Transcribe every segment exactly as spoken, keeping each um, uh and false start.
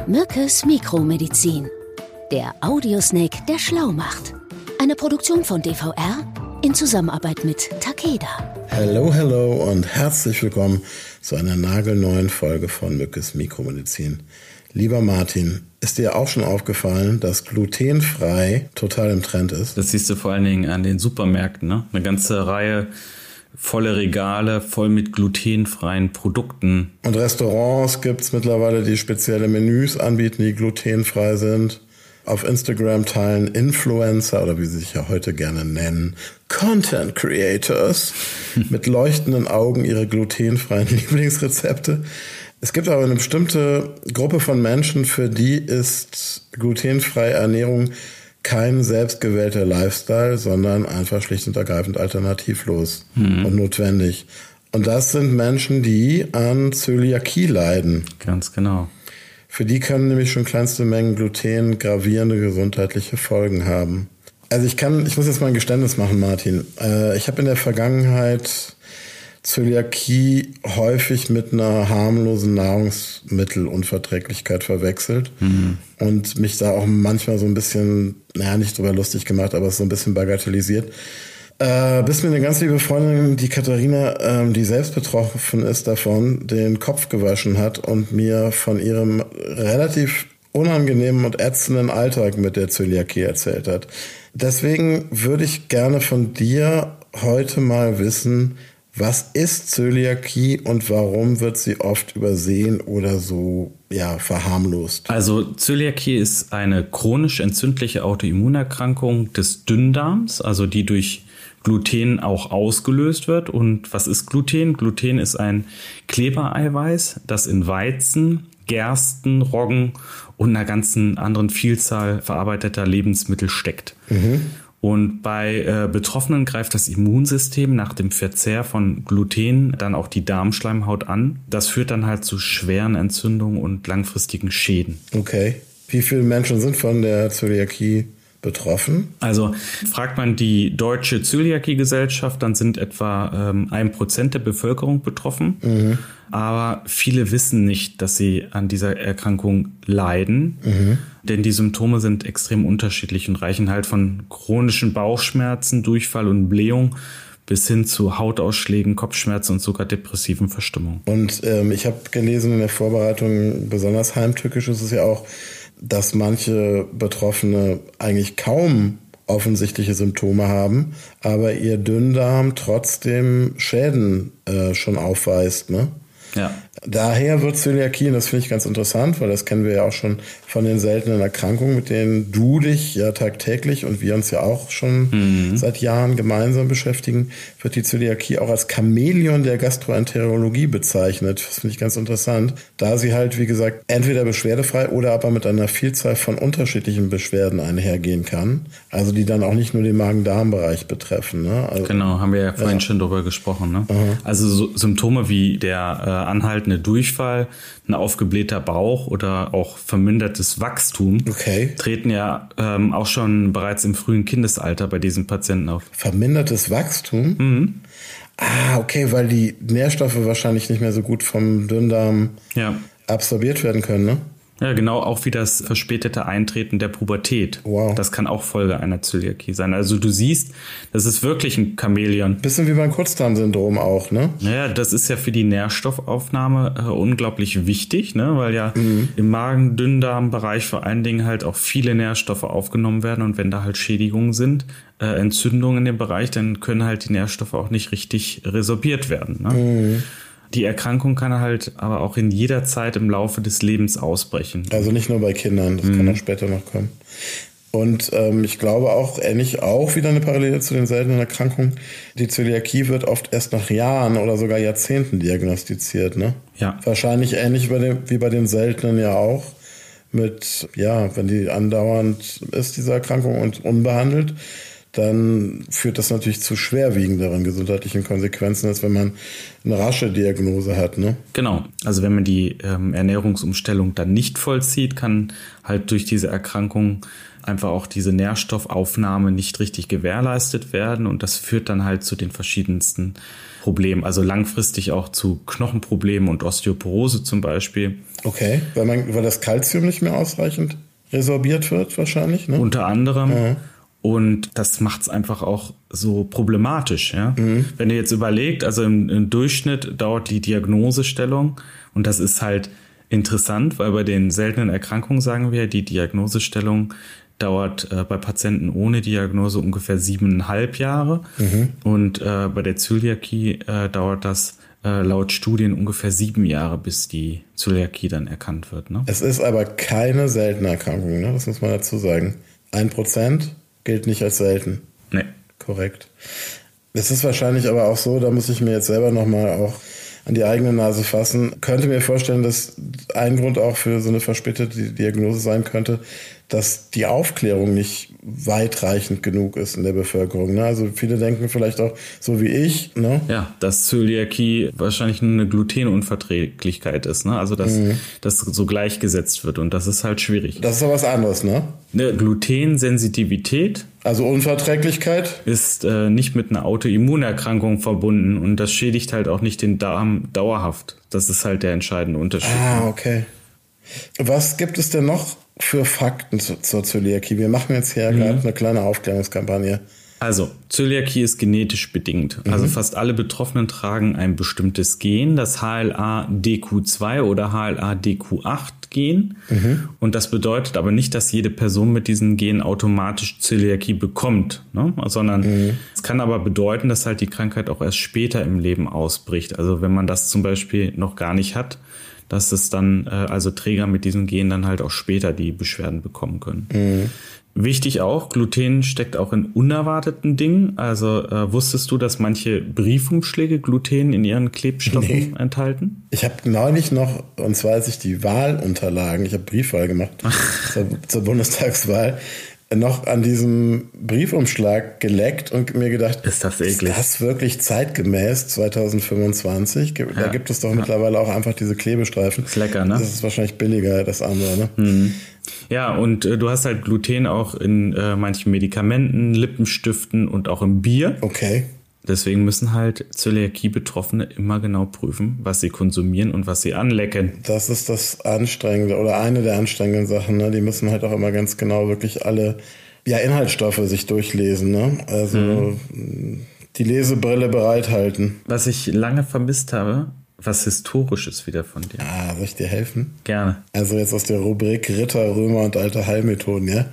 Mückes Mikromedizin. Der Audiosnake, der schlau macht. Eine Produktion von D V R in Zusammenarbeit mit Takeda. Hallo, hallo und herzlich willkommen zu einer nagelneuen Folge von Mückes Mikromedizin. Lieber Martin, ist dir auch schon aufgefallen, dass glutenfrei total im Trend ist? Das siehst du vor allen Dingen an den Supermärkten, ne? Eine ganze Reihe volle Regale voll mit glutenfreien Produkten. Und Restaurants gibt es mittlerweile, die spezielle Menüs anbieten, die glutenfrei sind. Auf Instagram teilen Influencer, oder wie sie sich ja heute gerne nennen, Content Creators, mit leuchtenden Augen ihre glutenfreien Lieblingsrezepte. Es gibt aber eine bestimmte Gruppe von Menschen, für die ist glutenfreie Ernährung kein selbstgewählter Lifestyle, sondern einfach schlicht und ergreifend alternativlos hm. und notwendig. Und das sind Menschen, die an Zöliakie leiden. Ganz genau. Für die können nämlich schon kleinste Mengen Gluten gravierende gesundheitliche Folgen haben. Also ich kann, ich muss jetzt mal ein Geständnis machen, Martin. Äh, ich habe in der Vergangenheit Zöliakie häufig mit einer harmlosen Nahrungsmittelunverträglichkeit verwechselt mhm. und mich da auch manchmal so ein bisschen, naja, nicht drüber lustig gemacht, aber so ein bisschen bagatellisiert. Äh, bis mir eine ganz liebe Freundin, die Katharina, ähm, die selbst betroffen ist davon, den Kopf gewaschen hat und mir von ihrem relativ unangenehmen und ätzenden Alltag mit der Zöliakie erzählt hat. Deswegen würde ich gerne von dir heute mal wissen, was ist Zöliakie und warum wird sie oft übersehen oder so ja, verharmlost? Also Zöliakie ist eine chronisch entzündliche Autoimmunerkrankung des Dünndarms, also die durch Gluten auch ausgelöst wird. Und was ist Gluten? Gluten ist ein Klebereiweiß, das in Weizen, Gersten, Roggen und einer ganzen anderen Vielzahl verarbeiteter Lebensmittel steckt. Mhm. Und bei äh, Betroffenen greift das Immunsystem nach dem Verzehr von Gluten dann auch die Darmschleimhaut an. Das führt dann halt zu schweren Entzündungen und langfristigen Schäden. Okay. Wie viele Menschen sind von der Zöliakie betroffen? Also fragt man die Deutsche Zöliakie-Gesellschaft, dann sind etwa ähm, ein Prozent der Bevölkerung betroffen. Mhm. Aber viele wissen nicht, dass sie an dieser Erkrankung leiden. Mhm. Denn die Symptome sind extrem unterschiedlich und reichen halt von chronischen Bauchschmerzen, Durchfall und Blähung bis hin zu Hautausschlägen, Kopfschmerzen und sogar depressiven Verstimmungen. Und ähm, ich habe gelesen in der Vorbereitung, besonders heimtückisch ist es ja auch, dass manche Betroffene eigentlich kaum offensichtliche Symptome haben, aber ihr Dünndarm trotzdem Schäden äh, schon aufweist, ne? Ja. Daher wird Zöliakie, und das finde ich ganz interessant, weil das kennen wir ja auch schon von den seltenen Erkrankungen, mit denen du dich ja tagtäglich und wir uns ja auch schon mhm. seit Jahren gemeinsam beschäftigen, wird die Zöliakie auch als Chamäleon der Gastroenterologie bezeichnet. Das finde ich ganz interessant, da sie halt, wie gesagt, entweder beschwerdefrei oder aber mit einer Vielzahl von unterschiedlichen Beschwerden einhergehen kann, also die dann auch nicht nur den Magen-Darm-Bereich betreffen. Ne? Also, genau, haben wir ja vorhin ja. schon drüber gesprochen. Ne? Also so Symptome wie der äh, anhaltende Durchfall, ein aufgeblähter Bauch oder auch vermindertes Wachstum okay. treten ja ähm, auch schon bereits im frühen Kindesalter bei diesen Patienten auf. Vermindertes Wachstum? Mhm. Ah, okay, weil die Nährstoffe wahrscheinlich nicht mehr so gut vom Dünndarm ja. absorbiert werden können, ne? Ja, genau, auch wie das verspätete Eintreten der Pubertät. Wow. Das kann auch Folge einer Zöliakie sein. Also du siehst, das ist wirklich ein Chamäleon. Bisschen wie beim Kurzdarmsyndrom auch, ne? Naja, das ist ja für die Nährstoffaufnahme äh, unglaublich wichtig, ne? Weil ja mhm. im Magen-Dünndarm-Bereich vor allen Dingen halt auch viele Nährstoffe aufgenommen werden. Und wenn da halt Schädigungen sind, äh, Entzündungen in dem Bereich, dann können halt die Nährstoffe auch nicht richtig resorbiert werden, ne? Mhm. Die Erkrankung kann halt aber auch in jeder Zeit im Laufe des Lebens ausbrechen. Also nicht nur bei Kindern, das mhm. kann auch später noch kommen. Und ähm, ich glaube auch, ähnlich auch wieder eine Parallele zu den seltenen Erkrankungen, die Zöliakie wird oft erst nach Jahren oder sogar Jahrzehnten diagnostiziert, ne? Ja. Wahrscheinlich ähnlich bei den, wie bei den seltenen ja auch. Mit, ja, wenn die andauernd ist, diese Erkrankung, und unbehandelt, dann führt das natürlich zu schwerwiegenderen gesundheitlichen Konsequenzen, als wenn man eine rasche Diagnose hat, ne? Genau. Also wenn man die ähm, Ernährungsumstellung dann nicht vollzieht, kann halt durch diese Erkrankung einfach auch diese Nährstoffaufnahme nicht richtig gewährleistet werden und das führt dann halt zu den verschiedensten Problemen, also langfristig auch zu Knochenproblemen und Osteoporose zum Beispiel. Okay, weil, man, weil das Kalzium nicht mehr ausreichend resorbiert wird wahrscheinlich, ne? Unter anderem. Ja. Und das macht es einfach auch so problematisch. Ja? Mhm. Wenn ihr jetzt überlegt, also im, im Durchschnitt dauert die Diagnosestellung, und das ist halt interessant, weil bei den seltenen Erkrankungen sagen wir, die Diagnosestellung dauert äh, bei Patienten ohne Diagnose ungefähr siebeneinhalb Jahre. Mhm. Und äh, bei der Zöliakie äh, dauert das äh, laut Studien ungefähr sieben Jahre, bis die Zöliakie dann erkannt wird. Ne? Es ist aber keine seltene Erkrankung, ne? Das muss man dazu sagen. Ein Prozent gilt nicht als selten. Nee. Korrekt. Es ist wahrscheinlich aber auch so, da muss ich mir jetzt selber nochmal auch an die eigene Nase fassen. Könnte mir vorstellen, dass ein Grund auch für so eine verspätete Diagnose sein könnte, dass die Aufklärung nicht weitreichend genug ist in der Bevölkerung. Ne? Also viele denken vielleicht auch so wie ich. Ne? Ja, dass Zöliakie wahrscheinlich nur eine Glutenunverträglichkeit ist. Ne? Also dass mhm. das so gleichgesetzt wird und das ist halt schwierig. Das ist doch was anderes, ne? Eine Glutensensitivität. Also Unverträglichkeit? Ist äh, nicht mit einer Autoimmunerkrankung verbunden und das schädigt halt auch nicht den Darm dauerhaft. Das ist halt der entscheidende Unterschied. Ah, okay. Was gibt es denn noch für Fakten zur Zöliakie? Wir machen jetzt hier mhm. gerade eine kleine Aufklärungskampagne. Also, Zöliakie ist genetisch bedingt. Mhm. Also fast alle Betroffenen tragen ein bestimmtes Gen, das H L A D Q zwei oder H L A D Q acht Gen. Mhm. Und das bedeutet aber nicht, dass jede Person mit diesen Genen automatisch Zöliakie bekommt, ne? Sondern mhm. es kann aber bedeuten, dass halt die Krankheit auch erst später im Leben ausbricht. Also wenn man das zum Beispiel noch gar nicht hat, dass es dann, äh, also Träger mit diesen Genen dann halt auch später die Beschwerden bekommen können. Mhm. Wichtig auch, Gluten steckt auch in unerwarteten Dingen. Also äh, wusstest du, dass manche Briefumschläge Gluten in ihren Klebstoffen nee. enthalten? Ich habe neulich noch, und zwar als ich die Wahlunterlagen, ich habe Briefwahl gemacht zur, zur Bundestagswahl, noch an diesem Briefumschlag geleckt und mir gedacht, ist das eklig? Ist das wirklich zeitgemäß zwanzig fünfundzwanzig? Da ja. gibt es doch ja. mittlerweile auch einfach diese Klebestreifen. Ist lecker, ne? Das ist wahrscheinlich billiger, das andere, ne? Mhm. Ja, und äh, du hast halt Gluten auch in äh, manchen Medikamenten, Lippenstiften und auch im Bier. Okay. Deswegen müssen halt Zöliakie-Betroffene immer genau prüfen, was sie konsumieren und was sie anlecken. Das ist das Anstrengende oder eine der anstrengenden Sachen. Ne? Die müssen halt auch immer ganz genau wirklich alle ja, Inhaltsstoffe sich durchlesen. Ne? Also mhm. die Lesebrille bereithalten. Was ich lange vermisst habe, was Historisches wieder von dir. Ah, soll ich dir helfen? Gerne. Also jetzt aus der Rubrik Ritter, Römer und alte Heilmethoden, ja?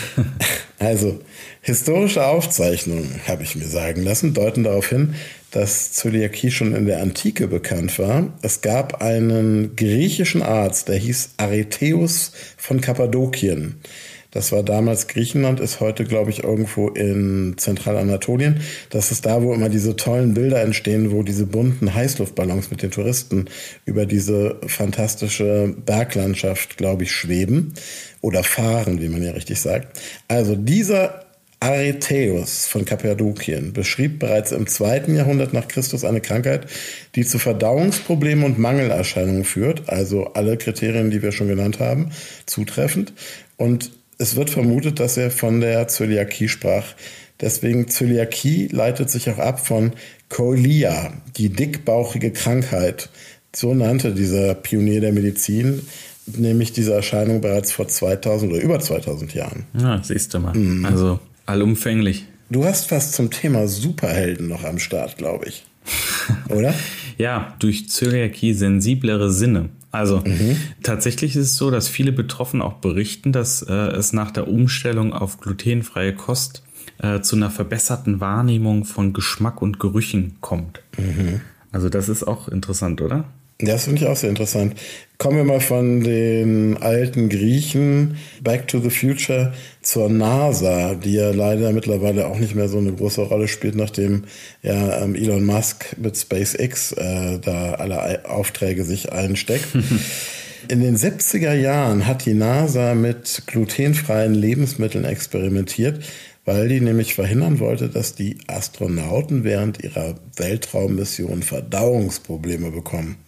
Also, historische Aufzeichnungen, habe ich mir sagen lassen, deuten darauf hin, dass Zöliakie schon in der Antike bekannt war. Es gab einen griechischen Arzt, der hieß Aretheus von Kappadokien. Das war damals Griechenland, ist heute, glaube ich, irgendwo in Zentralanatolien. Das ist da, wo immer diese tollen Bilder entstehen, wo diese bunten Heißluftballons mit den Touristen über diese fantastische Berglandschaft, glaube ich, schweben oder fahren, wie man ja richtig sagt. Also dieser Aretheus von Kappadokien beschrieb bereits im zweiten Jahrhundert nach Christus eine Krankheit, die zu Verdauungsproblemen und Mangelerscheinungen führt. Also alle Kriterien, die wir schon genannt haben, zutreffend. Und es wird vermutet, dass er von der Zöliakie sprach. Deswegen Zöliakie leitet sich auch ab von Cholia, die dickbauchige Krankheit. So nannte dieser Pionier der Medizin nämlich diese Erscheinung bereits vor zweitausend oder über zweitausend Jahren. Ja, siehst du mal. Mhm. Also allumfänglich. Du hast was zum Thema Superhelden noch am Start, glaube ich. Oder? Ja, durch Zöliakie sensiblere Sinne. Also mhm. tatsächlich ist es so, dass viele Betroffene auch berichten, dass äh, es nach der Umstellung auf glutenfreie Kost äh, zu einer verbesserten Wahrnehmung von Geschmack und Gerüchen kommt. Mhm. Also das ist auch interessant, oder? Ja, das finde ich auch sehr interessant. Kommen wir mal von den alten Griechen Back to the Future zur NASA, die ja leider mittlerweile auch nicht mehr so eine große Rolle spielt, nachdem ja ähm, Elon Musk mit SpaceX äh, da alle Aufträge sich einsteckt. In den siebziger Jahren hat die NASA mit glutenfreien Lebensmitteln experimentiert, weil die nämlich verhindern wollte, dass die Astronauten während ihrer Weltraummission Verdauungsprobleme bekommen.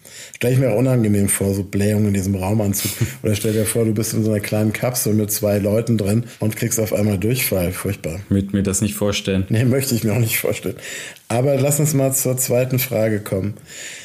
Stell ich mir auch unangenehm vor, so Blähung in diesem Raumanzug. Oder stell dir vor, du bist in so einer kleinen Kapsel mit zwei Leuten drin und kriegst auf einmal Durchfall. Furchtbar. Ich möchte mir das nicht vorstellen. Nee, möchte ich mir auch nicht vorstellen. Aber lass uns mal zur zweiten Frage kommen.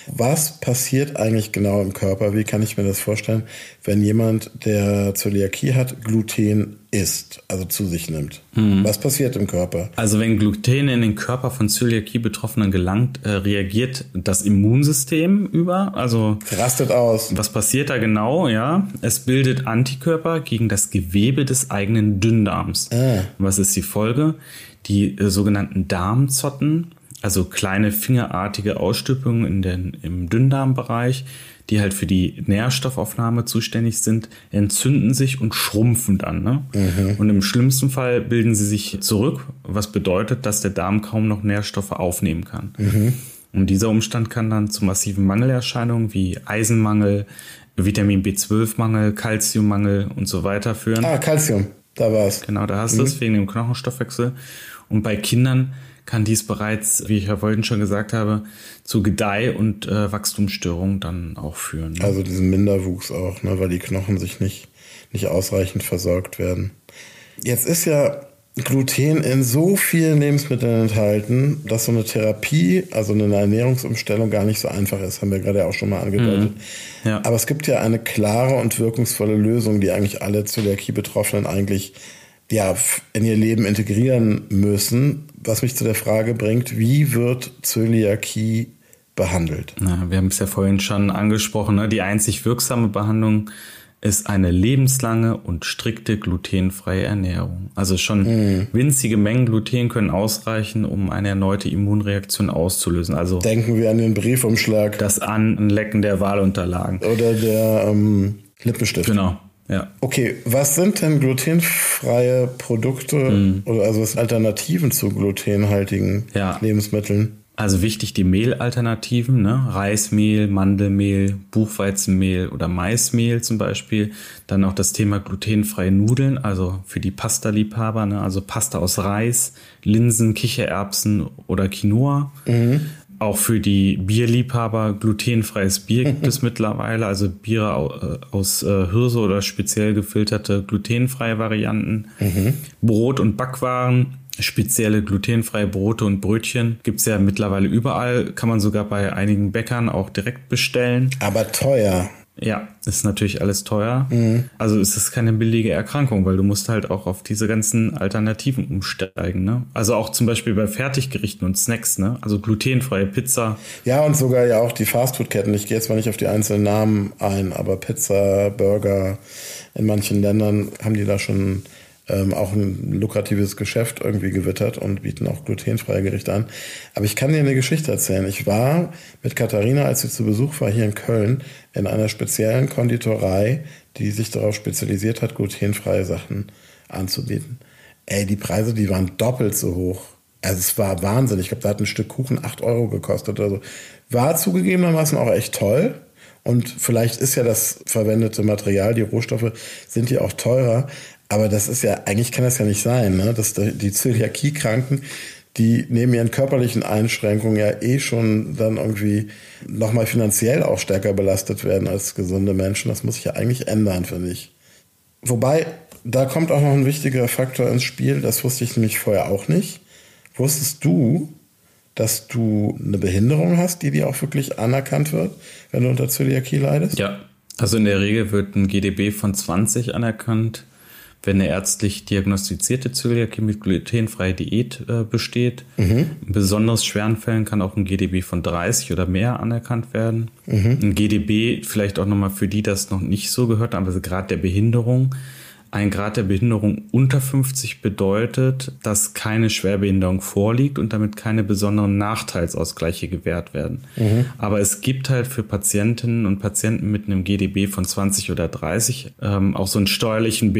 Was passiert eigentlich genau im Körper? Wie kann ich mir das vorstellen, wenn jemand, der Zöliakie hat, Gluten isst, also zu sich nimmt? Hm. Was passiert im Körper? Also wenn Gluten in den Körper von Zöliakie-Betroffenen gelangt, äh, reagiert das Immunsystem über. Also rastet aus. Was passiert da genau? Ja, es bildet Antikörper gegen das Gewebe des eigenen Dünndarms. Ah. Was ist die Folge? Die äh, sogenannten Darmzotten, also kleine fingerartige Ausstülpungen in den, im Dünndarmbereich, die halt für die Nährstoffaufnahme zuständig sind, entzünden sich und schrumpfen dann. Ne? Mhm. Und im schlimmsten Fall bilden sie sich zurück, was bedeutet, dass der Darm kaum noch Nährstoffe aufnehmen kann. Mhm. Und dieser Umstand kann dann zu massiven Mangelerscheinungen wie Eisenmangel, Vitamin B zwölf Mangel, Calciummangel und so weiter führen. Ah, Calcium, da war's. Genau, da hast mhm. du es wegen dem Knochenstoffwechsel. Und bei Kindern kann dies bereits, wie ich ja vorhin schon gesagt habe, zu Gedeih- und äh, Wachstumsstörungen dann auch führen. Ne? Also diesen Minderwuchs auch, ne, weil die Knochen sich nicht, nicht ausreichend versorgt werden. Jetzt ist ja Gluten in so vielen Lebensmitteln enthalten, dass so eine Therapie, also eine Ernährungsumstellung gar nicht so einfach ist, haben wir gerade auch schon mal angedeutet. Mhm. Ja. Aber es gibt ja eine klare und wirkungsvolle Lösung, die eigentlich alle Zöliakie-Betroffenen eigentlich ja, in ihr Leben integrieren müssen, was mich zu der Frage bringt, wie wird Zöliakie behandelt? Na, wir haben es ja vorhin schon angesprochen, ne? Die einzig wirksame Behandlung ist eine lebenslange und strikte glutenfreie Ernährung. Also schon mm. winzige Mengen Gluten können ausreichen, um eine erneute Immunreaktion auszulösen. Also denken wir an den Briefumschlag. Das Anlecken der Wahlunterlagen. Oder der ähm, Lippenstift. Genau. Ja. Okay, was sind denn glutenfreie Produkte mm. oder also was Alternativen zu glutenhaltigen ja. Lebensmitteln? Also wichtig die Mehlalternativen, ne? Reismehl, Mandelmehl, Buchweizenmehl oder Maismehl zum Beispiel. Dann auch das Thema glutenfreie Nudeln, also für die Pasta-Liebhaber, ne? Also Pasta aus Reis, Linsen, Kichererbsen oder Quinoa. Mhm. Auch für die Bierliebhaber glutenfreies Bier gibt es mittlerweile, also Biere aus Hirse oder speziell gefilterte glutenfreie Varianten. Mhm. Brot und Backwaren, spezielle glutenfreie Brote und Brötchen gibt es ja mittlerweile überall, kann man sogar bei einigen Bäckern auch direkt bestellen. Aber teuer. Ja, ist natürlich alles teuer. Mhm. Also ist es keine billige Erkrankung, weil du musst halt auch auf diese ganzen Alternativen umsteigen. Ne? Also auch zum Beispiel bei Fertiggerichten und Snacks, ne? Also glutenfreie Pizza. Ja, und sogar ja auch die Fastfood-Ketten. Ich gehe jetzt mal nicht auf die einzelnen Namen ein, aber Pizza, Burger, in manchen Ländern haben die da schon ähm, auch ein lukratives Geschäft irgendwie gewittert und bieten auch glutenfreie Gerichte an. Aber ich kann dir eine Geschichte erzählen. Ich war mit Katharina, als sie zu Besuch war hier in Köln, in einer speziellen Konditorei, die sich darauf spezialisiert hat, glutenfreie Sachen anzubieten. Ey, die Preise, die waren doppelt so hoch. Also es war Wahnsinn. Ich glaube, da hat ein Stück Kuchen acht Euro gekostet oder so. War zugegebenermaßen auch echt toll. Und vielleicht ist ja das verwendete Material, die Rohstoffe sind ja auch teurer. Aber das ist ja, eigentlich kann das ja nicht sein, ne? Dass die Zöliakie-Kranken, die neben ihren körperlichen Einschränkungen ja eh schon dann irgendwie nochmal finanziell auch stärker belastet werden als gesunde Menschen. Das muss sich ja eigentlich ändern, finde ich. Wobei, da kommt auch noch ein wichtiger Faktor ins Spiel, das wusste ich nämlich vorher auch nicht. Wusstest du, dass du eine Behinderung hast, die dir auch wirklich anerkannt wird, wenn du unter Zöliakie leidest? Ja, also in der Regel wird ein G D B von zwanzig anerkannt, wenn eine ärztlich diagnostizierte Zöliakie mit glutenfreier Diät äh, besteht. Mhm. In besonders schweren Fällen kann auch ein G D B von dreißig oder mehr anerkannt werden. Mhm. Ein G D B, vielleicht auch nochmal für die, das noch nicht so gehört haben, also Grad der Behinderung. Ein Grad der Behinderung unter fünfzig bedeutet, dass keine Schwerbehinderung vorliegt und damit keine besonderen Nachteilsausgleiche gewährt werden. Mhm. Aber es gibt halt für Patientinnen und Patienten mit einem G D B von zwanzig oder dreißig ähm, auch so einen steuerlichen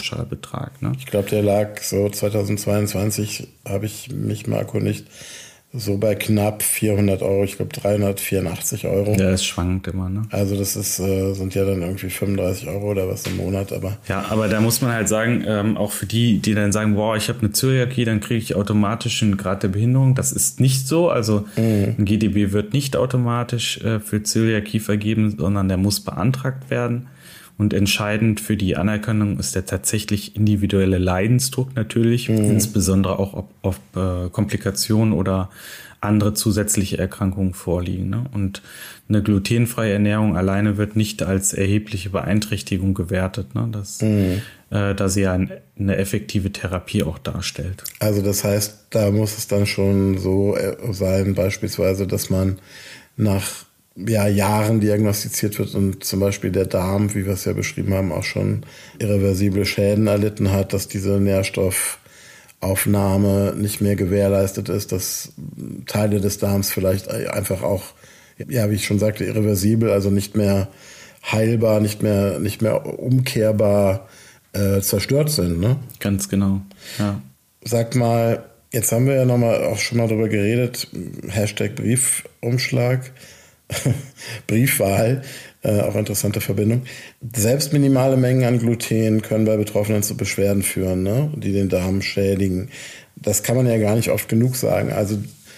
Behindertenpauschalbetrag. Ne? Ich glaube, der lag so zweitausendzweiundzwanzig, habe ich mich mal erkundigt, so bei knapp vierhundert Euro, ich glaube dreihundertvierundachtzig Euro. Ja, es schwankt immer, ne? Also das ist, äh, sind ja dann irgendwie fünfunddreißig Euro oder was im Monat, aber... Ja, aber da muss man halt sagen, ähm, auch für die, die dann sagen, boah, ich habe eine Zöliakie, dann kriege ich automatisch einen Grad der Behinderung. Das ist nicht so, also mhm. ein G D B wird nicht automatisch äh, für Zöliakie vergeben, sondern der muss beantragt werden. Und entscheidend für die Anerkennung ist der tatsächlich individuelle Leidensdruck natürlich, mhm. insbesondere auch, ob, ob äh, Komplikationen oder andere zusätzliche Erkrankungen vorliegen. Ne? Und eine glutenfreie Ernährung alleine wird nicht als erhebliche Beeinträchtigung gewertet, ne? Das, mhm. äh, da sie ja ein, eine effektive Therapie auch darstellt. Also das heißt, da muss es dann schon so sein, beispielsweise, dass man nach ja, Jahren diagnostiziert wird und zum Beispiel der Darm, wie wir es ja beschrieben haben, auch schon irreversible Schäden erlitten hat, dass diese Nährstoffaufnahme nicht mehr gewährleistet ist, dass Teile des Darms vielleicht einfach auch, ja, wie ich schon sagte, irreversibel, also nicht mehr heilbar, nicht mehr, nicht mehr umkehrbar äh, zerstört sind, ne? Ganz genau, ja. Sag mal, jetzt haben wir ja nochmal auch schon mal drüber geredet, Hashtag Briefumschlag, Briefwahl, äh, auch interessante Verbindung. Selbst minimale Mengen an Gluten können bei Betroffenen zu Beschwerden führen, ne? Die den Darm schädigen. Das kann man ja gar nicht oft genug sagen. Also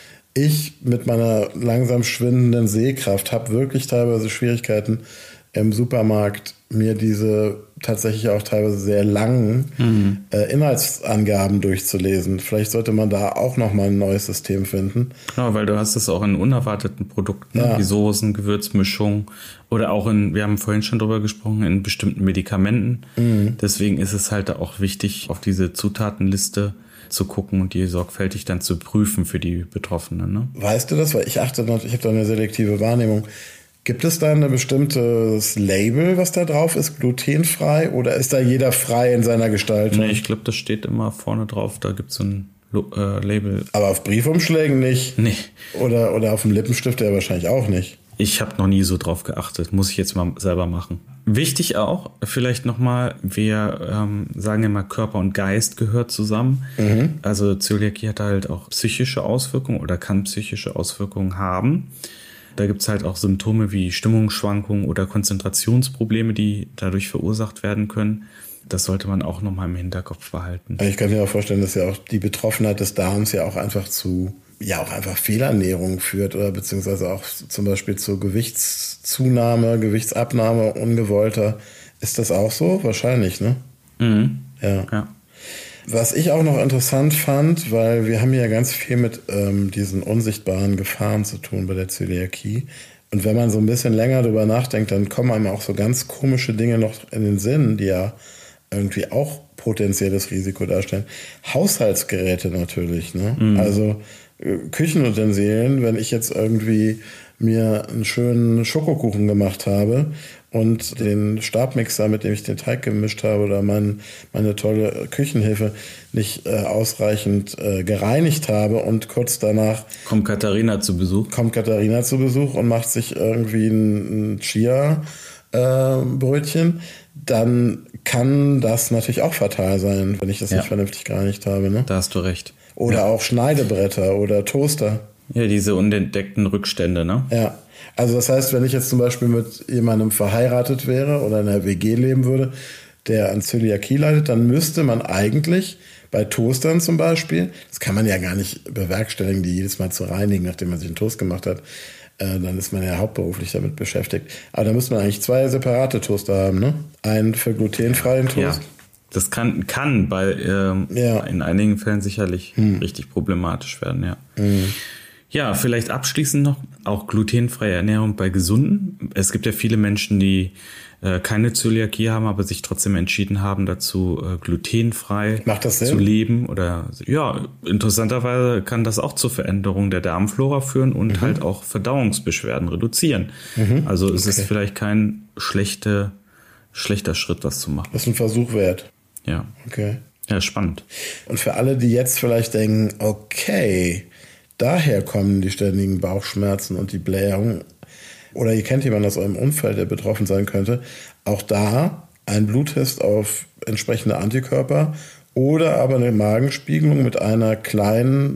ich mit meiner langsam schwindenden Sehkraft habe wirklich teilweise Schwierigkeiten im Supermarkt, mir diese tatsächlich auch teilweise sehr langen mhm. äh, Inhaltsangaben durchzulesen. Vielleicht sollte man da auch nochmal ein neues System finden. Genau, weil du hast es auch in unerwarteten Produkten, ja. Wie Soßen, Gewürzmischungen oder auch in, wir haben vorhin schon drüber gesprochen, in bestimmten Medikamenten. Mhm. Deswegen ist es halt auch wichtig, auf diese Zutatenliste zu gucken und die sorgfältig dann zu prüfen für die Betroffenen. Ne? Weißt du das? Weil ich achte, ich habe da eine selektive Wahrnehmung. Gibt es da ein bestimmtes Label, was da drauf ist, glutenfrei, oder ist da jeder frei in seiner Gestaltung? Nee, ich glaube, das steht immer vorne drauf, da gibt es so ein äh, Label. Aber auf Briefumschlägen nicht? Nee. Oder, oder auf dem Lippenstift ja wahrscheinlich auch nicht? Ich habe noch nie so drauf geachtet, muss ich jetzt mal selber machen. Wichtig auch, vielleicht nochmal, wir ähm, sagen ja mal, Körper und Geist gehört zusammen. Mhm. Also Zöliakie hat halt auch psychische Auswirkungen oder kann psychische Auswirkungen haben. Da gibt es halt auch Symptome wie Stimmungsschwankungen oder Konzentrationsprobleme, die dadurch verursacht werden können. Das sollte man auch nochmal im Hinterkopf behalten. Ich kann mir auch vorstellen, dass ja auch die Betroffenheit des Darms ja auch einfach zu, ja auch einfach Fehlernährung führt oder beziehungsweise auch zum Beispiel zu Gewichtszunahme, Gewichtsabnahme ungewollter. Ist das auch so? Wahrscheinlich, ne? Mhm. Ja. Ja. Was ich auch noch interessant fand, weil wir haben ja ganz viel mit ähm, diesen unsichtbaren Gefahren zu tun bei der Zöliakie. Und wenn man so ein bisschen länger drüber nachdenkt, dann kommen einem auch so ganz komische Dinge noch in den Sinn, die ja irgendwie auch potenzielles Risiko darstellen. Haushaltsgeräte natürlich, ne? Mhm. Also äh, Küchenutensilien, wenn ich jetzt irgendwie mir einen schönen Schokokuchen gemacht habe und den Stabmixer, mit dem ich den Teig gemischt habe, oder mein, meine tolle Küchenhilfe nicht äh, ausreichend äh, gereinigt habe und kurz danach kommt Katharina zu Besuch. Kommt Katharina zu Besuch und macht sich irgendwie ein, ein Chia-Brötchen, äh, dann kann das natürlich auch fatal sein, wenn ich das ja. nicht vernünftig gereinigt habe. Ne? Da hast du recht. Oder ja. auch Schneidebretter oder Toaster. Ja, diese unentdeckten Rückstände, ne? Ja. Also das heißt, wenn ich jetzt zum Beispiel mit jemandem verheiratet wäre oder in einer W G leben würde, der an Zöliakie leidet, dann müsste man eigentlich bei Toastern zum Beispiel, das kann man ja gar nicht bewerkstelligen, die jedes Mal zu reinigen, nachdem man sich einen Toast gemacht hat, äh, dann ist man ja hauptberuflich damit beschäftigt. Aber da müsste man eigentlich zwei separate Toaster haben, ne? Einen für glutenfreien Toast. Ja. Das kann, kann bei ähm, ja. in einigen Fällen sicherlich hm. richtig problematisch werden, ja. Hm. Ja, vielleicht abschließend noch auch glutenfreie Ernährung bei Gesunden. Es gibt ja viele Menschen, die äh, keine Zöliakie haben, aber sich trotzdem entschieden haben, dazu äh, glutenfrei Macht das Sinn? zu leben. Oder ja, interessanterweise kann das auch zur Veränderung der Darmflora führen und mhm. halt auch Verdauungsbeschwerden reduzieren. Mhm. Also es okay. ist vielleicht kein schlechte, schlechter Schritt, das zu machen. Das ist ein Versuch wert. Ja. Okay. Ja, spannend. Und für alle, die jetzt vielleicht denken, okay, daher kommen die ständigen Bauchschmerzen und die Blähung, oder ihr kennt jemanden aus eurem Umfeld, der betroffen sein könnte, auch da ein Bluttest auf entsprechende Antikörper oder aber eine Magenspiegelung mit einer kleinen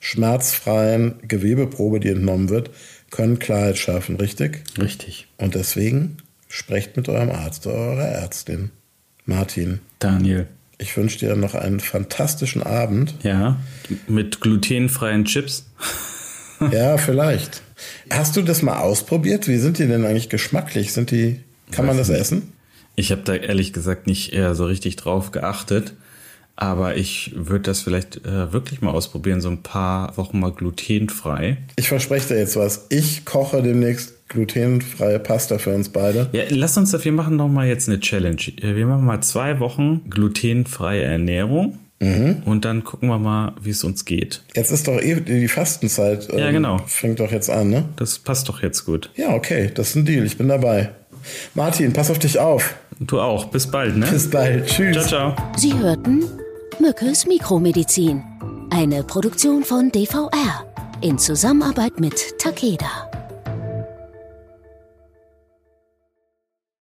schmerzfreien Gewebeprobe, die entnommen wird, können Klarheit schaffen, richtig? Richtig. Und deswegen sprecht mit eurem Arzt oder eurer Ärztin. Martin. Daniel. Ich wünsche dir noch einen fantastischen Abend. Ja, mit glutenfreien Chips. Ja, vielleicht. Hast du das mal ausprobiert? Wie sind die denn eigentlich geschmacklich? Sind die, kann man das essen? Ich habe da ehrlich gesagt nicht eher so richtig drauf geachtet. Aber ich würde das vielleicht äh, wirklich mal ausprobieren, so ein paar Wochen mal glutenfrei. Ich verspreche dir jetzt was. Ich koche demnächst glutenfreie Pasta für uns beide. Ja, lass uns dafür machen noch mal jetzt eine Challenge. Wir machen mal zwei Wochen glutenfreie Ernährung. Mhm. Und dann gucken wir mal, wie es uns geht. Jetzt ist doch eh die Fastenzeit. Ja, genau. Fängt doch jetzt an, ne? Das passt doch jetzt gut. Ja, okay. Das ist ein Deal. Ich bin dabei. Martin, pass auf dich auf. Du auch. Bis bald, ne? Bis bald. Tschüss. Ciao, ciao. Sie hörten Mückes Mikromedizin, eine Produktion von D V R in Zusammenarbeit mit Takeda.